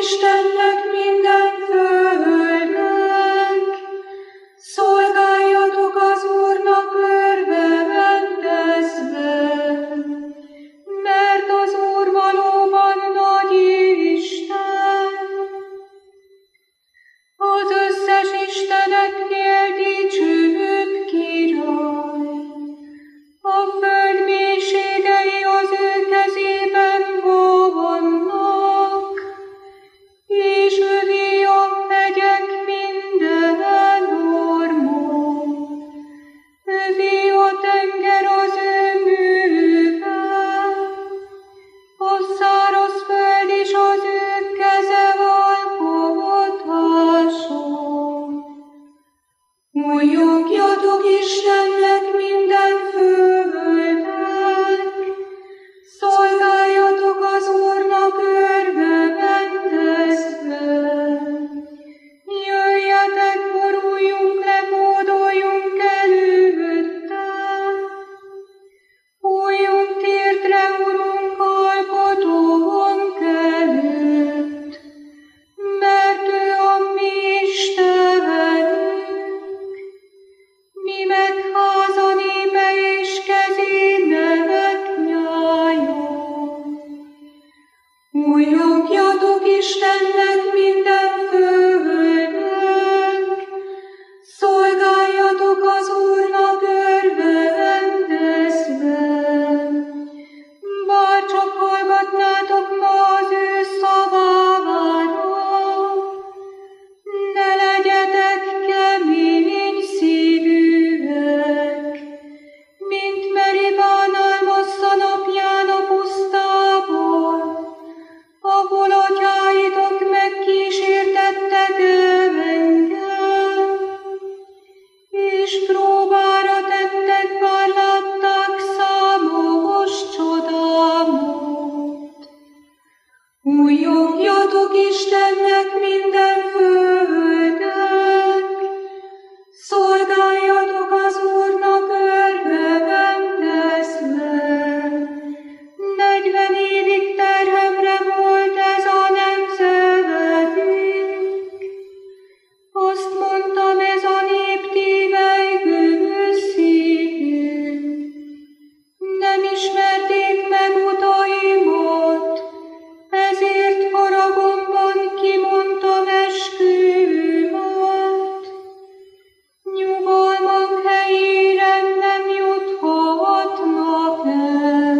Istennek minden földnek, szolgáljatok az Úrnak örvendezve, mert az Úr valóban nagy Isten. Az összes isteneknél dicsőbb király, a föld mélységei az ő kezében vannak, és övé a hegyek minden orma, övé a tenger az ő műve, a száraz föld is az ő keze alkotása. Újjongjatok Istennek minden földnek, szolgáljatok az Úrnak örvendezve. Jöjjetek, boruljunk le, hódoljunk előtte. Fújjunk térdre, Urunk, alkotónk előtt, mert ő a mi Istenünk. Mi meg háza népe és kezének nyája. Újjongjatok Istennek minden földnek, szolgáljatok az Úrnak örvendezve. Bárcsak hallgatnátok ma az ő szavára, ne legyetek kemény szívűek, mint Meribán Massza napján a pusztában, ahol atyáitok megkísértettek engem, és próbára tettek, bár látták számos csodámat. Újjongjatok Istennek minden földnek, szolgáljatok az Úrnak örvendezve. 40 évig terhemre volt ez a nemzedék. Azt mondtam, ez a nép tévejgő szívű. Nem ismerték meg utaimat, ezért haragomban kimondtam esküvőmet. Nyugalmam helyére nem juthatnak el.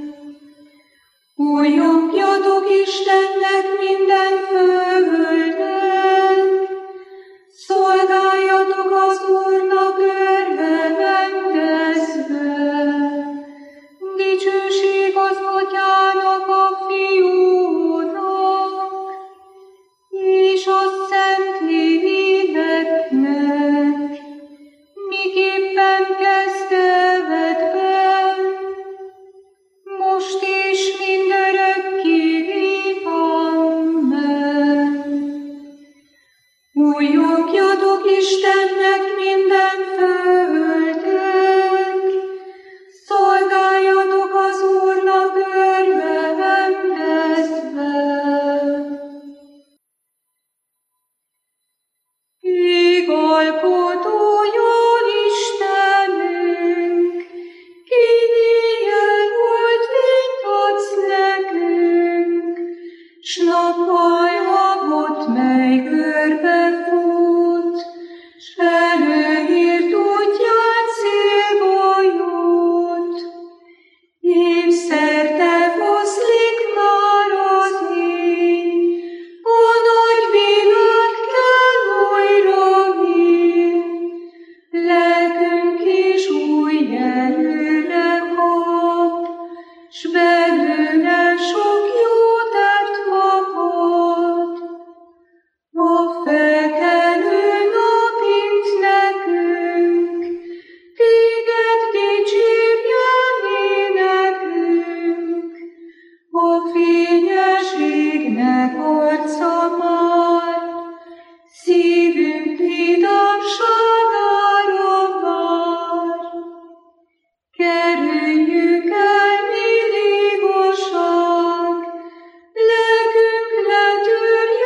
Újjongjatok Istennek minden földnek, szolgáljatok az Úrnak örvendezve. Dicsőség az Atyának, a Fiúnak, és a Szentléleknek, miképpen kezdetben, most és mindörökké. Amen. Újjongjatok Istennek minden földnek, szolgáljatok az Úrnak örvendezve. Égalkotója Istenünk, ki ilyen volt fényt adsz nekünk, s nappal habot, mely körbe fut, s előírt útján célba jut. Évszerte foszlik már az éj, a nagy világ kell újra él. Lelkünk is új erőre kap, s belőle sok jó tett kapott. A felkelő nap int nekünk, téged dicsérjen énekünk. A fényességnek arca már, szívünk vidámságára vár. Kerüljük el mindig a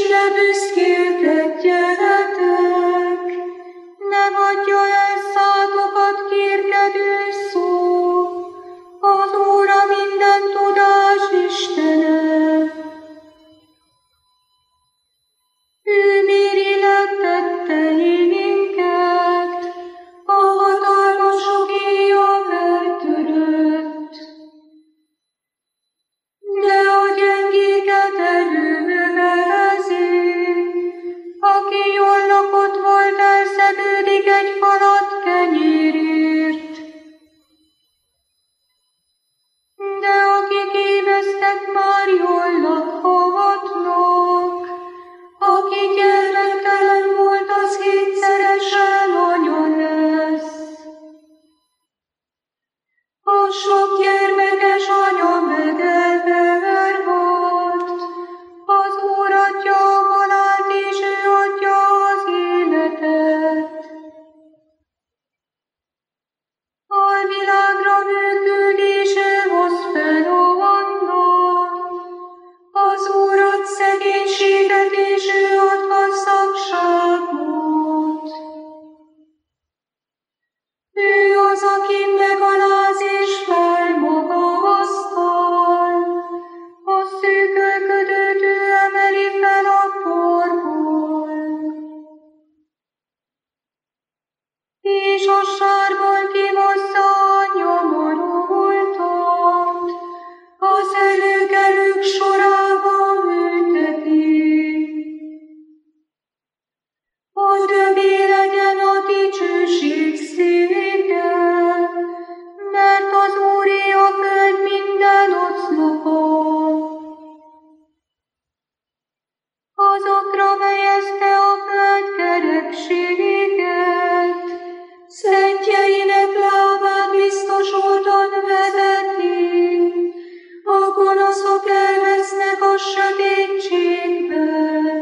ne büszkélkedjetek, nem adja el szátokat kérkedő szó, az Úra minden tudás Istene. Ő méri le tetteinket, a hatalmasok éjjel eltörött. De a gyengéket erővelezi, aki jól lakott volt, elszegődik egy falat kenyérért. De akik éheztek, már jól lakhatnak, aki gyermektelen volt, az hétszeresen anya lesz. A sok gyermekes anya megelverhat, az Úr adja a halált, és ő adja az életet. A világra működése hoz fel annak, az Úr ad szegénységet, és ő ad gazdagságot. Ő az, aki megaláz és felmagasztal, a szűkölködőt ő emeli fel a porból. És a sárból kihozza a nyomorultat, az előkelők sorába ülteti. Hogy övé legyen a dicsőség széke, mert az Úré a föld minden oszlopa. Azokra helyezte a föld kerekséget, szentjeinek lábát biztos úton vezeti, a gonoszok elvesznek a sötétségben.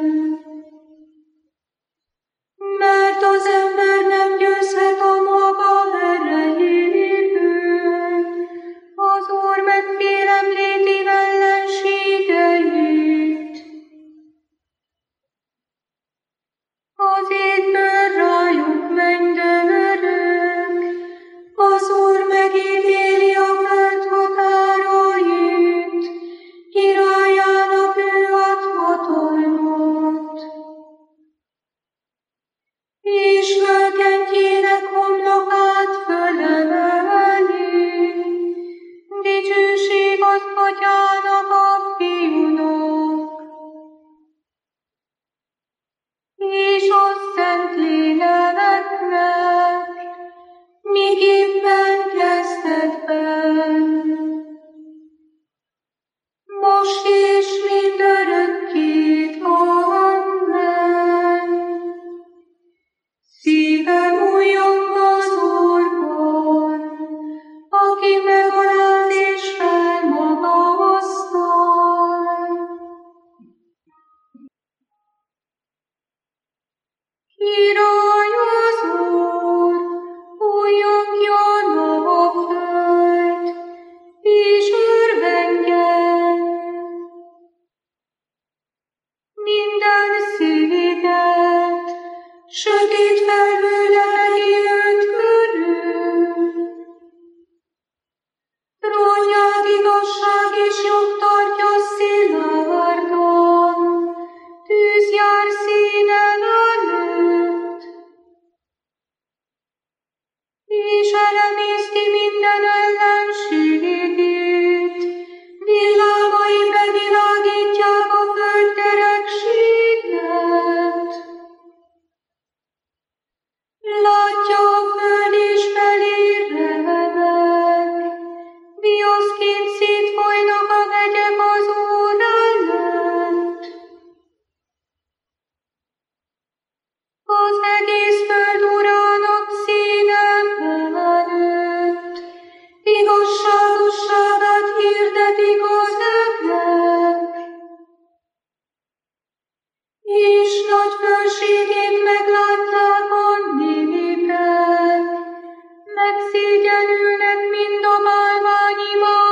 Mert az ember nem győzhet a maga erejéből, az Úr megfélemlíti ellenségeit. Az égből rájuk mennydörög, az Úr megítéli a föld határait, királyának ő ad hatalmat. És fölkentjének homlokát fölemeli, dicsőség az Atyának, a Fiúnak, és a Szentléleknek, miképpen kezdetben, most és mindörökké. Amen. Szívem újjong az Úrban, aki megaláz és felmagasztal. Király az Úr, újjongjon a föld, és örvendjen. Minden széget, sötét felhő leheli őt körül. Trónját igazság és jog tartja szilárdan, tűz jár színen előtt. És elemészti minden ellenségét, villámai bevilágítják a föld kerekséget. Látja a föld és felér remeg, viaszként szétfolynak a hegyek az Úr előtt. Az egész föld Urának színe felelőtt, igazságosságát hirdetik az öglek. És nagy fölségét meglátják a népek, megszégyenülnek mind a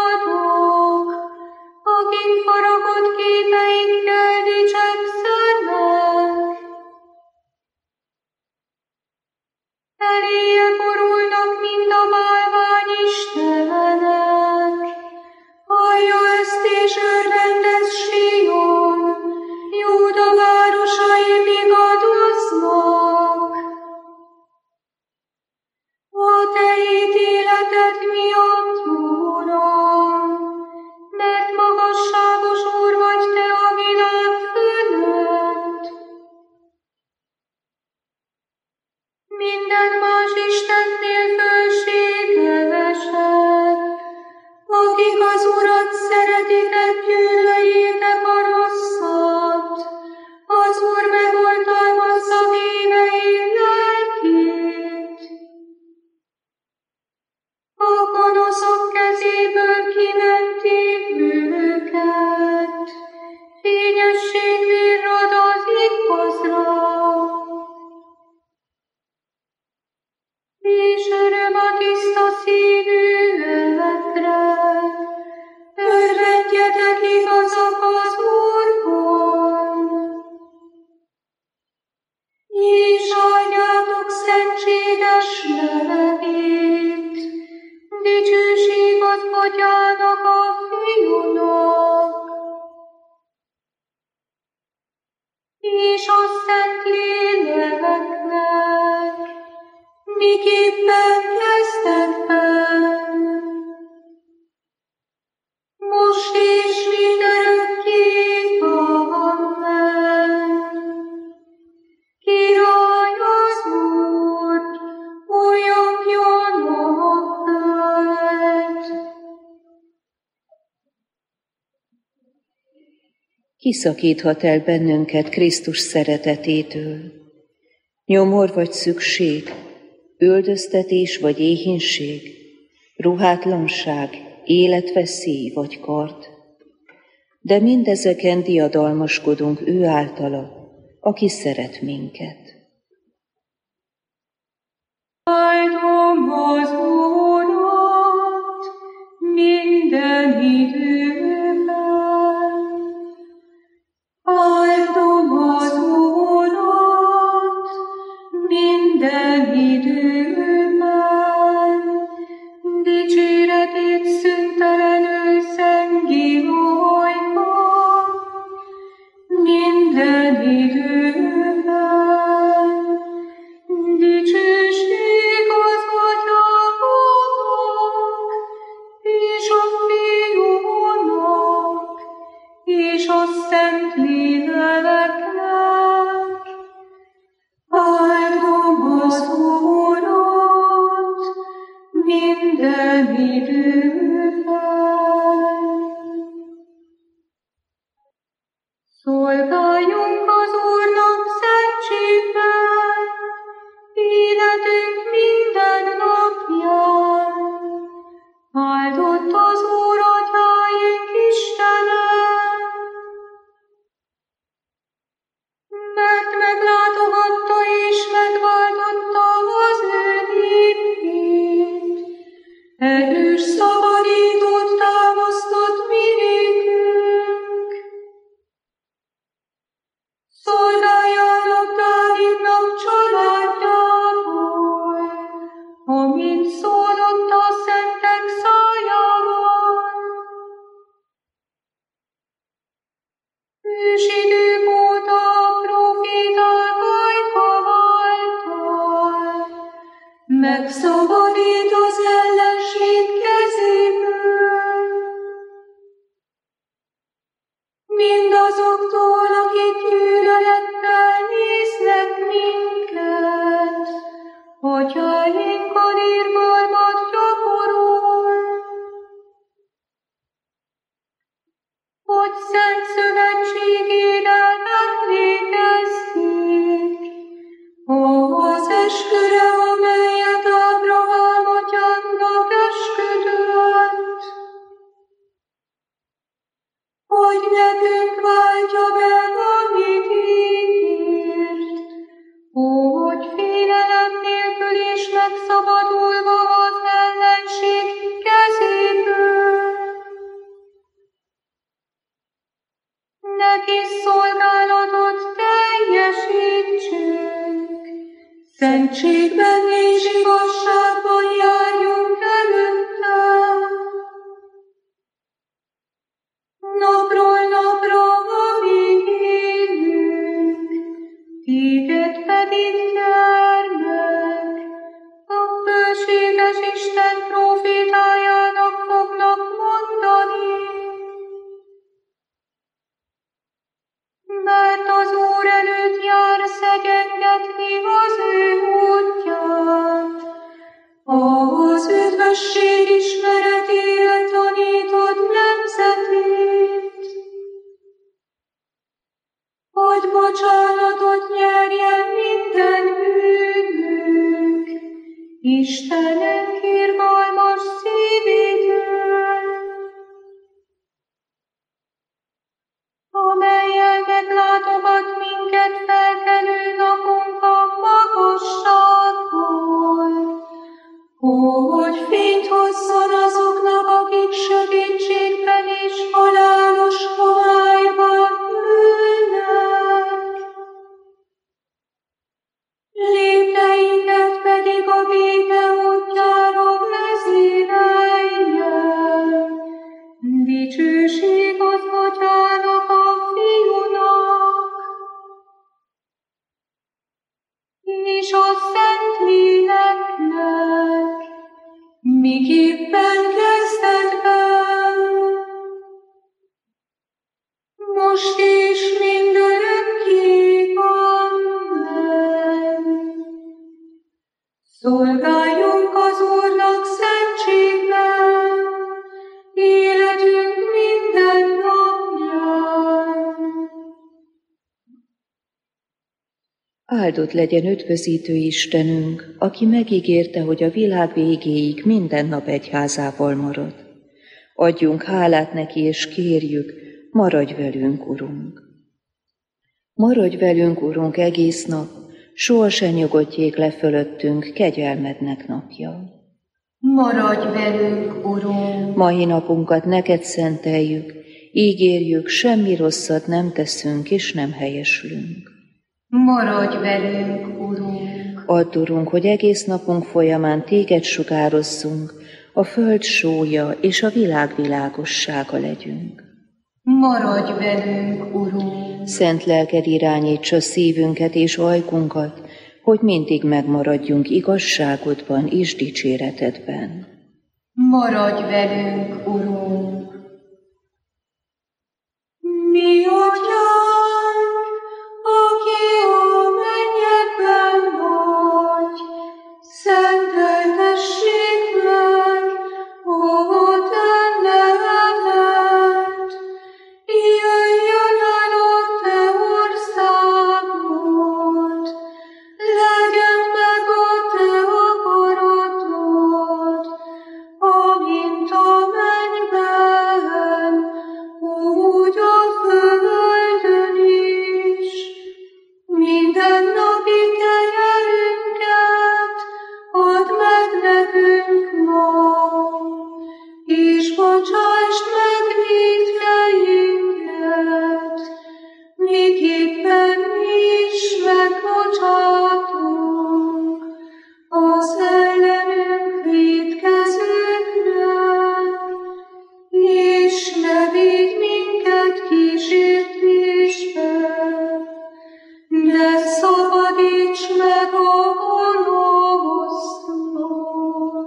bálványimádók, akik faragott képeinkkel dicsekszenek. nevét. Dicsőség az Atyának, a Fiúnak, és a Szentléleknek, miképpen kezdetben, most és mindörökké. Amen. Király az Úr, újjongjon a föld. Kiszakíthat el bennünket Krisztus szeretetétől? Nyomor vagy szükség, üldöztetés vagy éhínség, ruhátlanság, életveszély vagy kard? De mindezeken diadalmaskodunk ő általa, aki szeret minket. Áldom az Urat minden időben. Áldom az Urat minden időben. Dicséretét szüntelenül zengihajka minden időben. Dicsőség az Atyának, és a Fiúnak, és a Szentléleknek. Áldom az Urat minden időben. Szolgáljunk az Úrnak szentségben, életünk minden napján. Áldott az Úr atyáink Istene, mert meglátogatta és megváltotta az ő népét. Erős szabadítót támasztott mi nékünk. Szolgáljának Dávidnak családjából, amint szólott a szentek szájával. Ősidők óta a proféták ajka által megszabadít az ellenség kezéből. Mindazoktól, akik gyűlölettel néznek minket, atyáinkon irgalmat gyakorol, hogy szent szövetségére emlékezzék az esküre, amelyet Ábrahám atyánknak esküdött, hogy nekünk váltja meg, amit ígért, hogy félelem nélkül is megszabadulva az ellenség kezéből. Neki szolgálatot teljesítsünk, szentségben és igazságban járjunk előtte. Napról napra, amíg élünk, téged pedig gyermek, a bölcséges Isten profétájának fognak mondani. Mert az Úr előtt jár szegyengetni az ő útját, az üdvösség ismeretére tanítod nemzetét, hogy bocsánatot nyerjen minden bűnünk, Istenünk irgalmas szívétől, amellyel meglátogat minket felkelő napunk a magasságból, hogy fényt hozzon azoknak, akik sötétségben és halálos homályban ülnek. Lépteinket pedig a béke Szolgáljunk az Úrnak szentségben, életünk minden napján. Áldott legyen üdvözítő Istenünk, aki megígérte, hogy a világ végéig minden nap egyházával marad. Adjunk hálát neki, és kérjük, maradj velünk, Urunk! Maradj velünk, Urunk, egész nap, sohasem nyugodjék le fölöttünk kegyelmednek napja. Maradj velünk, Urunk! Mai napunkat neked szenteljük, ígérjük, semmi rosszat nem teszünk és nem helyeslünk. Maradj velünk, Urunk! Add, Urunk, hogy egész napunk folyamán téged sugározzunk, a föld sója és a világ világossága legyünk. Maradj velünk, Urunk! Szent lelked irányítsa szívünket és ajkunkat, hogy mindig megmaradjunk igazságodban és dicséretedben. Maradj velünk, Urunk! Mi Atyánk, aki a mennyekben vagy, szenteltessék meg a te neved. Jöjjön el a te országod, legyen meg a te akaratod, amint a mennyben, úgy a földön is. Mindennapi kenyerünket add meg nekünk ma, és bocsásd meg vétkeinket, miképpen mi is megbocsátunk az ellenünk vétkezőknek, és ne vigy minket kísértésbe, de szabadíts meg a gonosztól.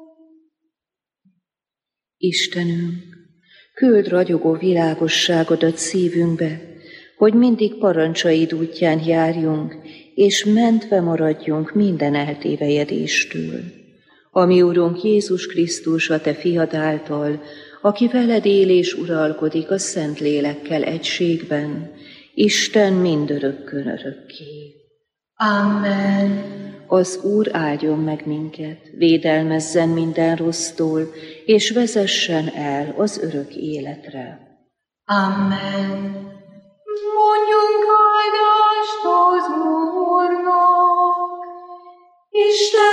Istenünk, küld ragyogó világosságodat szívünkbe, hogy mindig parancsaid útján járjunk, és mentve maradjunk minden eltévejedéstől. A mi Urunk Jézus Krisztus, a te fiad által, aki veled él és uralkodik a Szent Lélekkel egységben, Isten mindörökkön örökké. Amen. Az Úr áldjon meg minket, védelmezzen minden rossztól, és vezessen el az örök életre. Amen. Mondjunk áldást az Úrnak, Isten